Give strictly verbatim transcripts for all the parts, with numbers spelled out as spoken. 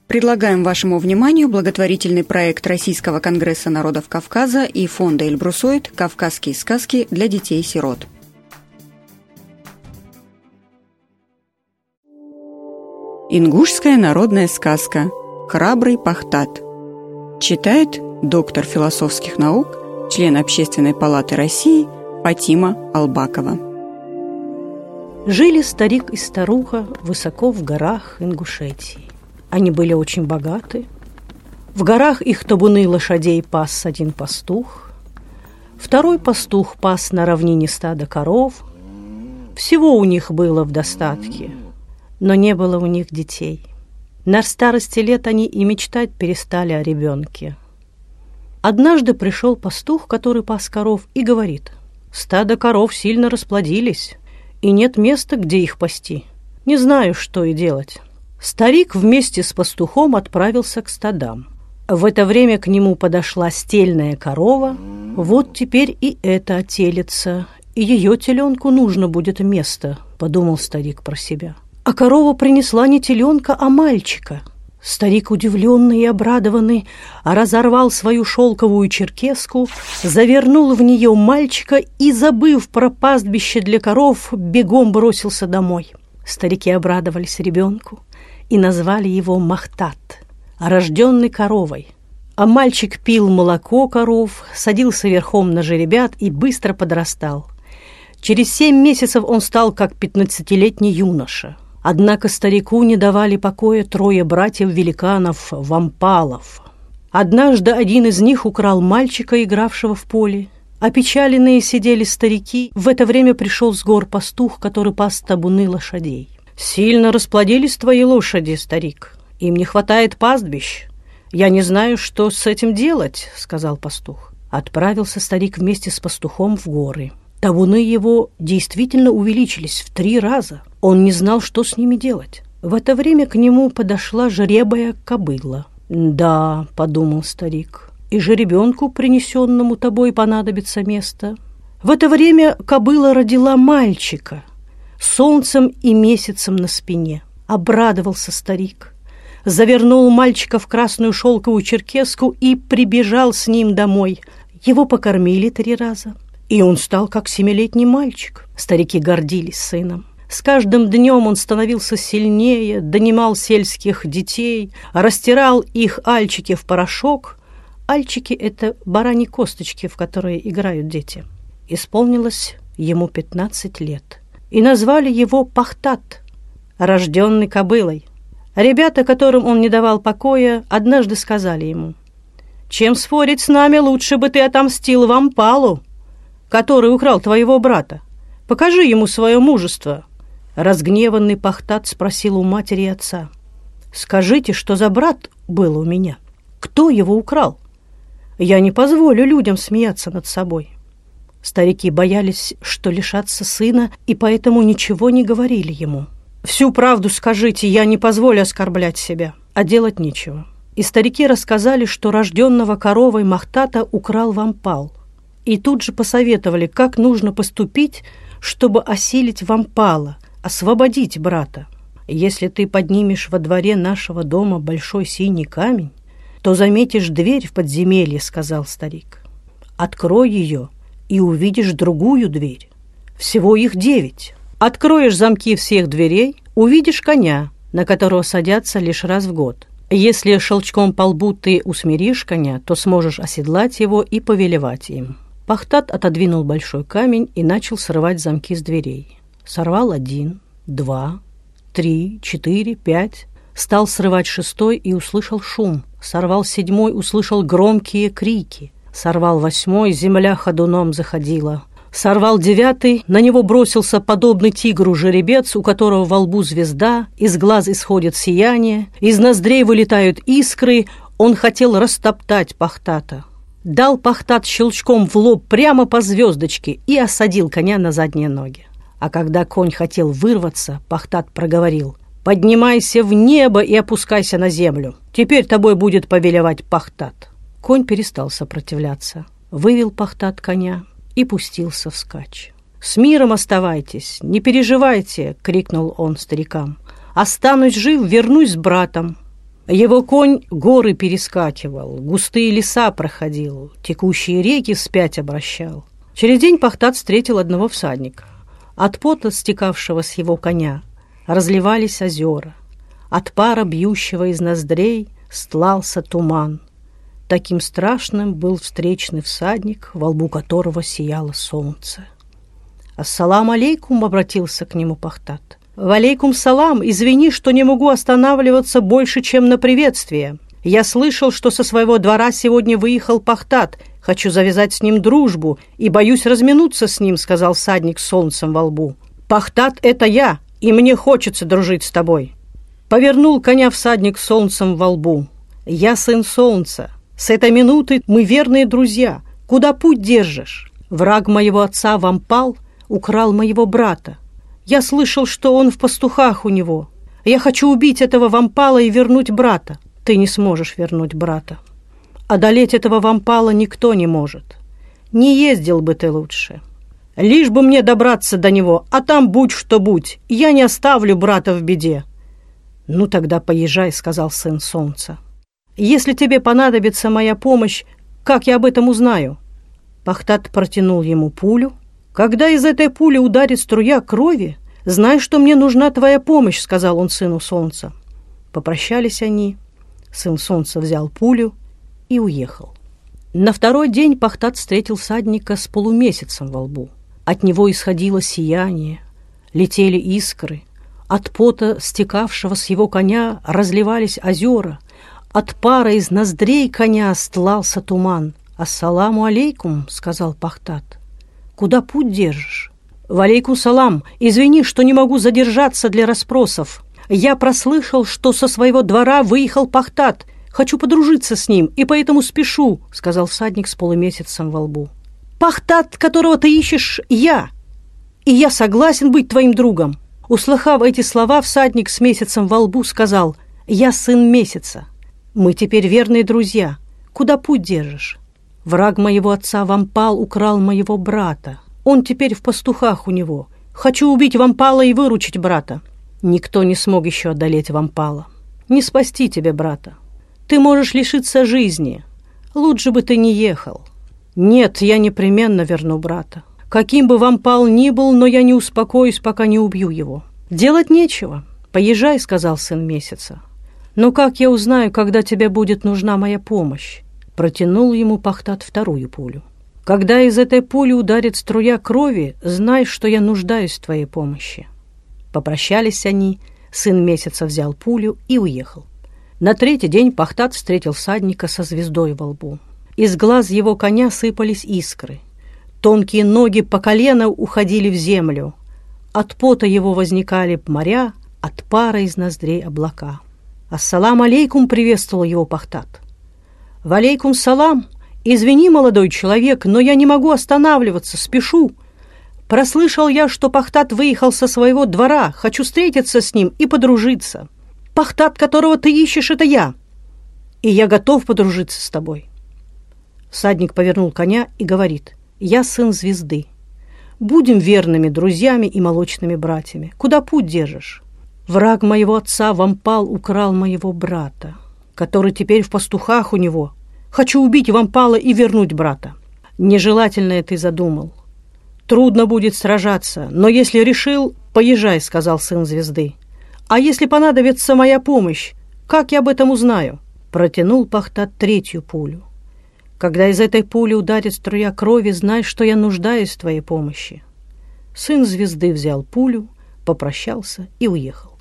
Предлагаем вашему вниманию благотворительный проект Российского конгресса народов Кавказа и фонда «Эльбрусоид» «Кавказские сказки для детей-сирот». Ингушская народная сказка «Храбрый Пахтат». Читает доктор философских наук, член Общественной палаты России Фатима Албакова. Жили старик и старуха высоко в горах Ингушетии. Они были очень богаты. В горах их табуны лошадей пас один пастух. Второй пастух пас на равнине стадо коров. Всего у них было в достатке, но не было у них детей. На старости лет они и мечтать перестали о ребенке. Однажды пришел пастух, который пас коров, и говорит: «Стадо коров сильно расплодились, и нет места, где их пасти. Не знаю, что и делать». Старик вместе с пастухом отправился к стадам. В это время к нему подошла стельная корова. «Вот теперь и это отелится, и ее теленку нужно будет место», — подумал старик про себя. А корова принесла не теленка, а мальчика. Старик, удивленный и обрадованный, разорвал свою шелковую черкеску, завернул в нее мальчика и, забыв про пастбище для коров, бегом бросился домой. Старики обрадовались ребенку и назвали его Махтат, рожденный коровой. А мальчик пил молоко коров, садился верхом на жеребят и быстро подрастал. Через семь месяцев он стал как пятнадцатилетний юноша. Однако старику не давали покоя трое братьев-великанов-вампалов. Однажды один из них украл мальчика, игравшего в поле. Опечаленные сидели старики. В это время пришел с гор пастух, который пас табуны лошадей. «Сильно расплодились твои лошади, старик. Им не хватает пастбищ. Я не знаю, что с этим делать», — сказал пастух. Отправился старик вместе с пастухом в горы. Табуны его действительно увеличились в три раза. Он не знал, что с ними делать. В это время к нему подошла жеребая кобыла. «Да», — подумал старик, — «и жеребенку, принесенному тобой, понадобится место». В это время кобыла родила мальчика с солнцем и месяцем на спине. Обрадовался старик, завернул мальчика в красную шелковую черкеску и прибежал с ним домой. Его покормили три раза, и он стал как семилетний мальчик. Старики гордились сыном. С каждым днем он становился сильнее, донимал сельских детей, растирал их альчики в порошок. Альчики — это бараньи косточки, в которые играют дети. Исполнилось ему пятнадцать лет, и назвали его Пахтат, рожденный кобылой. Ребята, которым он не давал покоя, однажды сказали ему: «Чем спорить с нами, лучше бы ты отомстил вампалу, который украл твоего брата. Покажи ему свое мужество». Разгневанный Пахтат спросил у матери и отца: «Скажите, что за брат был у меня? Кто его украл? Я не позволю людям смеяться над собой». Старики боялись, что лишатся сына, и поэтому ничего не говорили ему. «Всю правду скажите, я не позволю оскорблять себя, а делать нечего». И старики рассказали, что рожденного коровой Махтата украл вампал. И тут же посоветовали, как нужно поступить, чтобы осилить вампала, освободить брата. «Если ты поднимешь во дворе нашего дома большой синий камень, то заметишь дверь в подземелье», — сказал старик. «Открой ее и увидишь другую дверь. Всего их девять. Откроешь замки всех дверей, увидишь коня, на которого садятся лишь раз в год. Если щелчком по лбу ты усмиришь коня, то сможешь оседлать его и повелевать им». Пахтат отодвинул большой камень и начал срывать замки с дверей. Сорвал один, два, три, четыре, пять. Стал срывать шестой и услышал шум. Сорвал седьмой, услышал громкие крики. Сорвал восьмой, земля ходуном заходила. Сорвал девятый, на него бросился подобный тигру жеребец, у которого во лбу звезда, из глаз исходит сияние, из ноздрей вылетают искры. Он хотел растоптать Пахтата. Дал Пахтат щелчком в лоб прямо по звездочке и осадил коня на задние ноги. А когда конь хотел вырваться, Пахтат проговорил: «Поднимайся в небо и опускайся на землю. Теперь тобой будет повелевать Пахтат». Конь перестал сопротивляться, вывел Пахтат коня и пустился вскачь. «С миром оставайтесь, не переживайте!» — крикнул он старикам. «Останусь жив, вернусь с братом». Его конь горы перескакивал, густые леса проходил, текущие реки вспять обращал. Через день Пахтат встретил одного всадника. От пота, стекавшего с его коня, разливались озера. От пара, бьющего из ноздрей, стлался туман. Таким страшным был встречный всадник, во лбу которого сияло солнце. «Ассалам алейкум», — обратился к нему Пахтат. «Валейкум салам, извини, что не могу останавливаться больше, чем на приветствие. Я слышал, что со своего двора сегодня выехал Пахтат. Хочу завязать с ним дружбу и боюсь разминуться с ним», — сказал всадник с солнцем во лбу. «Пахтат — это я, и мне хочется дружить с тобой». Повернул коня всадник с солнцем во лбу. «Я сын солнца. С этой минуты мы верные друзья. Куда путь держишь? Враг моего отца Вампал украл моего брата. Я слышал, что он в пастухах у него. Я хочу убить этого Вампала и вернуть брата». «Ты не сможешь вернуть брата. Одолеть этого Вампала никто не может. Не ездил бы ты лучше. Лишь бы мне добраться до него, а там будь что будь. Я не оставлю брата в беде». «Ну тогда поезжай», — сказал сын солнца. «Если тебе понадобится моя помощь, как я об этом узнаю?» Пахтат протянул ему пулю. «Когда из этой пули ударит струя крови, знай, что мне нужна твоя помощь», — сказал он сыну солнца. Попрощались они. Сын солнца взял пулю и уехал. На второй день Пахтат встретил всадника с полумесяцем во лбу. От него исходило сияние, летели искры. От пота, стекавшего с его коня, разливались озера. От пара из ноздрей коня стлался туман. «Ассаламу алейкум», — сказал Пахтат. «Куда путь держишь?» «Валейкум салам. Извини, что не могу задержаться для расспросов. Я прослышал, что со своего двора выехал Пахтат. Хочу подружиться с ним, и поэтому спешу», — сказал всадник с полумесяцем во лбу. «Пахтат, которого ты ищешь, я, и я согласен быть твоим другом». Услыхав эти слова, всадник с месяцем во лбу сказал: «Я сын месяца. Мы теперь верные друзья. Куда путь держишь?» «Враг моего отца Вампал украл моего брата. Он теперь в пастухах у него. Хочу убить Вампала и выручить брата». «Никто не смог еще одолеть Вампала. Не спасти тебе брата. Ты можешь лишиться жизни. Лучше бы ты не ехал». «Нет, я непременно верну брата. Каким бы Вампал ни был, но я не успокоюсь, пока не убью его». «Делать нечего. Поезжай», — сказал сын месяца. «Но как я узнаю, когда тебе будет нужна моя помощь?» Протянул ему Пахтат вторую пулю. «Когда из этой пули ударит струя крови, знай, что я нуждаюсь в твоей помощи». Попрощались они, сын месяца взял пулю и уехал. На третий день Пахтат встретил всадника со звездой во лбу. Из глаз его коня сыпались искры. Тонкие ноги по колено уходили в землю. От пота его возникали моря, от пара из ноздрей облака. «Ассалам алейкум», — приветствовал его Пахтат. «Валейкум салам. Извини, молодой человек, но я не могу останавливаться, спешу. Прослышал я, что Пахтат выехал со своего двора. Хочу встретиться с ним и подружиться. Пахтат, которого ты ищешь, это я. И я готов подружиться с тобой». Всадник повернул коня и говорит: «Я сын звезды. Будем верными друзьями и молочными братьями. Куда путь держишь?» «Враг моего отца Вампал украл моего брата, который теперь в пастухах у него. Хочу убить Вампала и вернуть брата». «Нежелательное ты задумал. Трудно будет сражаться, но если решил, поезжай», — сказал сын звезды. «А если понадобится моя помощь, как я об этом узнаю?» Протянул Пахтат третью пулю. «Когда из этой пули ударит струя крови, знай, что я нуждаюсь в твоей помощи». Сын звезды взял пулю, попрощался и уехал.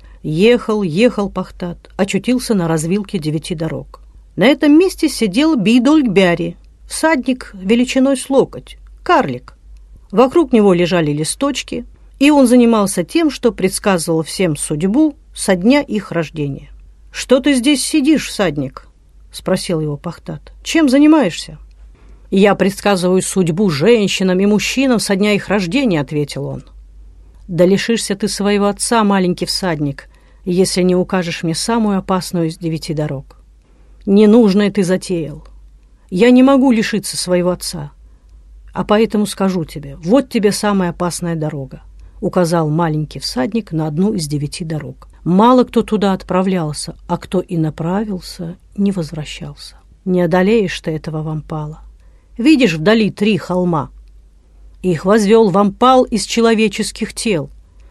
Ехал, ехал Пахтат, очутился на развилке девяти дорог. На этом месте сидел Бейдольгбяри, всадник величиной с локоть, карлик. Вокруг него лежали листочки, и он занимался тем, что предсказывал всем судьбу со дня их рождения. «Что ты здесь сидишь, всадник?» — спросил его Пахтат. «Чем занимаешься?» «Я предсказываю судьбу женщинам и мужчинам со дня их рождения», — ответил он. «Да лишишься ты своего отца, маленький всадник, если не укажешь мне самую опасную из девяти дорог. Ненужное ты затеял. Я не могу лишиться своего отца, а поэтому скажу тебе: вот тебе самая опасная дорога. — указал маленький всадник на одну из девяти дорог. Мало кто туда отправлялся, а кто и направился, не возвращался. Не одолеешь ты этого вампала. Видишь вдали три холма? Их возвел вампал из человеческих тел.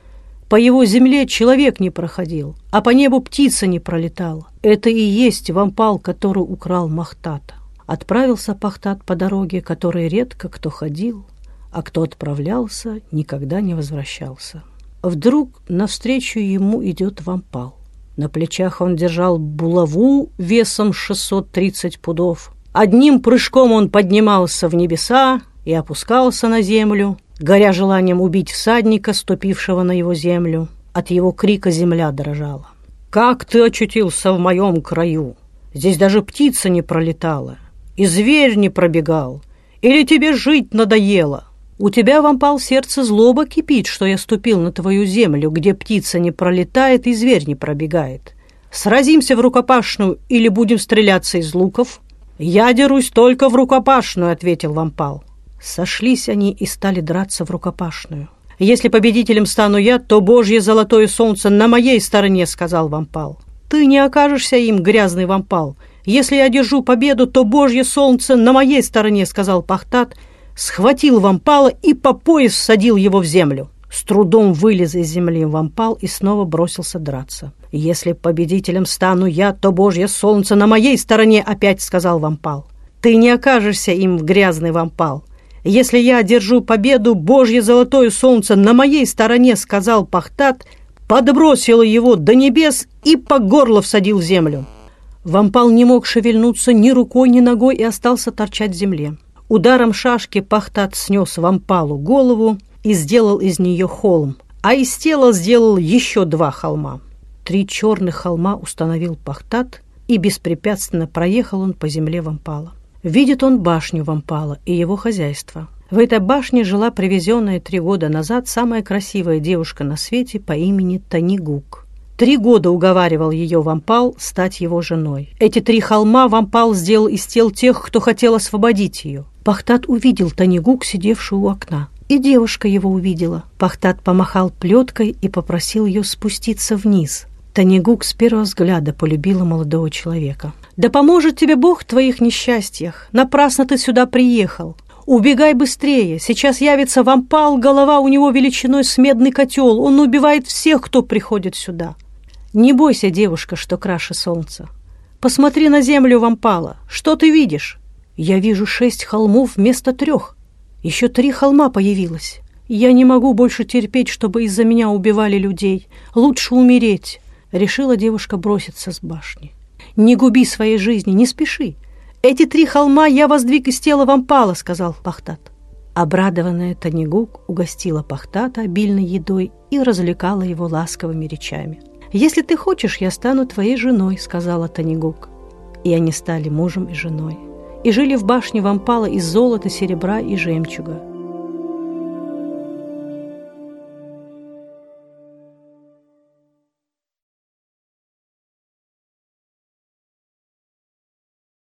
По его земле человек не проходил, а по небу птица не пролетала. Это и есть вампал, который украл Махтата. Отправился Пахтат по дороге, которой редко кто ходил, а кто отправлялся, никогда не возвращался. Вдруг навстречу ему идет вампал. На плечах он держал булаву весом шестьсот тридцать пудов. Одним прыжком он поднимался в небеса и опускался на землю, горя желанием убить всадника, ступившего на его землю. От его крика земля дрожала. «Как ты очутился в моем краю? Здесь даже птица не пролетала, и зверь не пробегал. Или тебе жить надоело? У тебя, вампал, сердце злоба кипит, что я ступил на твою землю, где птица не пролетает и зверь не пробегает. Сразимся в рукопашную или будем стреляться из луков?» «Я дерусь только в рукопашную», — ответил вампал. Сошлись они и стали драться в рукопашную. «Если победителем стану я, то Божье золотое солнце на моей стороне», — сказал вампал. «Ты не окажешься им, грязный вампал. Если я одержу победу, то Божье солнце на моей стороне», — сказал Пахтат, схватил вампала и по пояс всадил его в землю. С трудом вылез из земли вампал и снова бросился драться. «Если победителем стану я, то Божье солнце на моей стороне», — опять сказал вампал. «Ты не окажешься им, грязный вампал. Если я одержу победу, Божье золотое солнце на моей стороне», — сказал Пахтат, подбросил его до небес и по горло всадил в землю. Вампал не мог шевельнуться ни рукой, ни ногой и остался торчать в земле. Ударом шашки Пахтат снес вампалу голову и сделал из нее холм, а из тела сделал еще два холма. Три черных холма установил Пахтат, и беспрепятственно проехал он по земле вампала. Видит он башню вампала и его хозяйство. В этой башне жила привезенная три года назад самая красивая девушка на свете по имени Танигук. Три года уговаривал ее вампал стать его женой. Эти три холма вампал сделал из тел тех, кто хотел освободить ее. Пахтат увидел Танигук, сидевшую у окна. И девушка его увидела. Пахтат помахал плеткой и попросил ее спуститься вниз. Танигук с первого взгляда полюбила молодого человека. «Да поможет тебе Бог в твоих несчастьях. Напрасно ты сюда приехал. Убегай быстрее. Сейчас явится вампал, голова у него величиной с медный котел. Он убивает всех, кто приходит сюда. Не бойся, девушка, что краше солнца. Посмотри на землю вампала. Что ты видишь?» «Я вижу шесть холмов вместо трех. Еще три холма появилось. Я не могу больше терпеть, чтобы из-за меня убивали людей. Лучше умереть». Решила девушка броситься с башни. «Не губи своей жизни, не спеши. Эти три холма я воздвиг из тела вампала», — сказал Пахтат. Обрадованная Танигук угостила Пахтата обильной едой и развлекала его ласковыми речами. «Если ты хочешь, я стану твоей женой», — сказала Танигук. И они стали мужем и женой. И жили в башне вампала из золота, серебра и жемчуга.